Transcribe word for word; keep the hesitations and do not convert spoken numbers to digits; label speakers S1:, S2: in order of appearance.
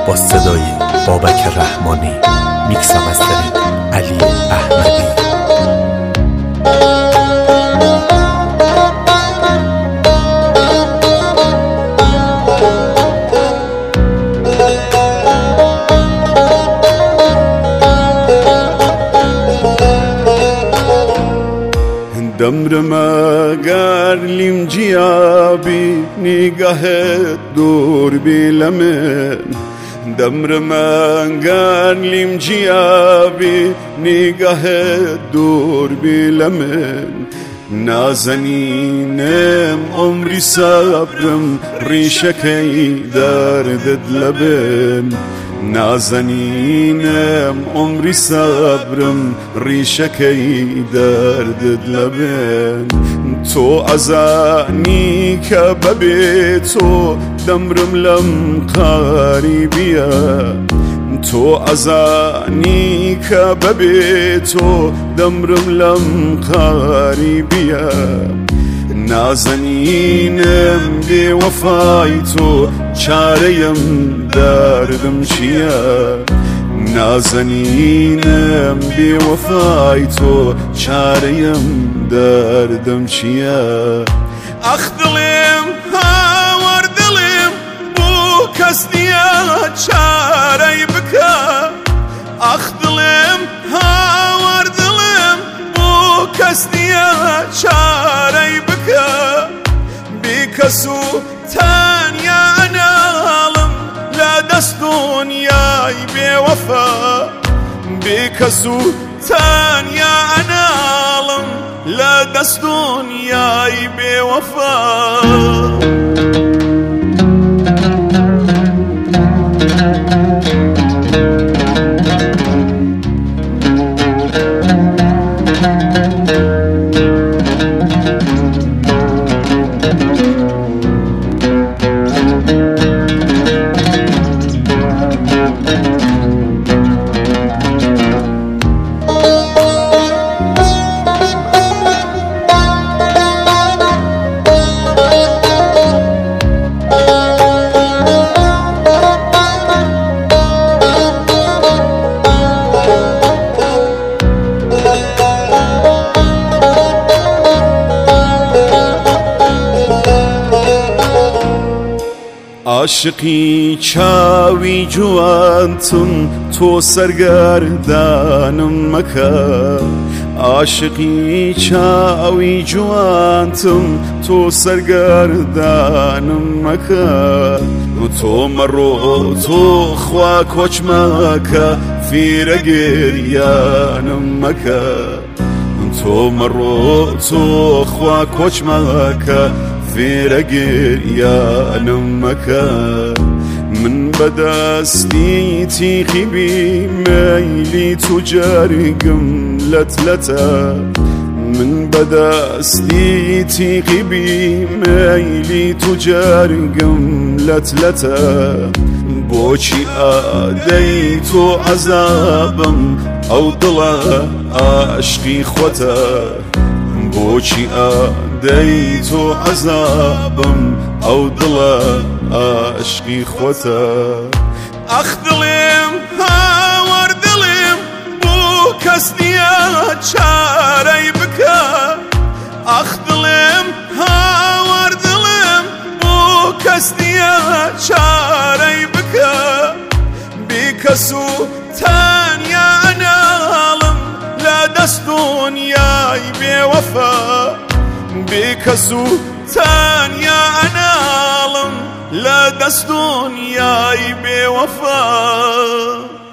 S1: با صدای بابک رحمانی، میکس و مسترینگ علی احمدی.
S2: دمرما قارلیم جیابی نگاهت دور بیلمن دمرما قارلیم جیابی نگاهت دور بیلمن نازنینم عمری صبرم ریشکی دردت لبن نازنینم عمری صبرم ریشکی دردت لبن تو ازانی که ببی تو دمرم لم قریبیه تو ازانی که ببی تو دمرم لم قریبیه نازنینم بی وفای تو چاریم دردم چیه نازنینم بی وفای تو چاریم دردم چیه اخ دلیم هاور دلیم بو کس نیا چاری بکه اخ دلیم هاور دلیم بو کس نیا چاری بکه بکسو تانیا نالم لا دست دنیای بی وفا بکسو تانیا نالم لا دست دنیای بی وفا عاشقی چاوی جوانتون تو سرگردانم مکه عاشقی چاوی جوانتم تو سرگردانم مکه تو مرو تو خوا کچ مکه فیر گریانم مکه تو مرو تو خوا کچ مکه فیر گریانم مکه من بدستی تیخی بی میلی تو جرگم لتلتا من بدستی تیخی بی میلی تو جرگم لتلتا بوچی آدی تو عذابم او دلا عشقی خوتا بوچی آدی تو عذابم او دلا عشقی خوتا اخ دلیم هاور دلیم بو کس نیا چاری بکه اخ دلیم هاور دلیم بو کس نیا چاری بکه بکسو تانیا نالم لا دست دنیای بی وفا بکسو تانیا نالم لا دست دنیای بی وفا